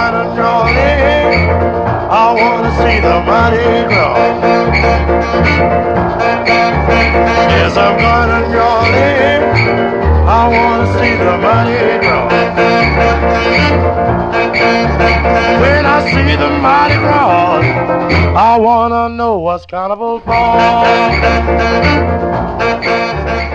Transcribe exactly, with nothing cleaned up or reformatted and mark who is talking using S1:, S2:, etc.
S1: to New Orleans, I wanna see the Mardi Gras. Yes, I'm going to New Orleans, I wanna see the Mardi Gras. When I see the Mardi Gras, I wanna know what's Carnival for.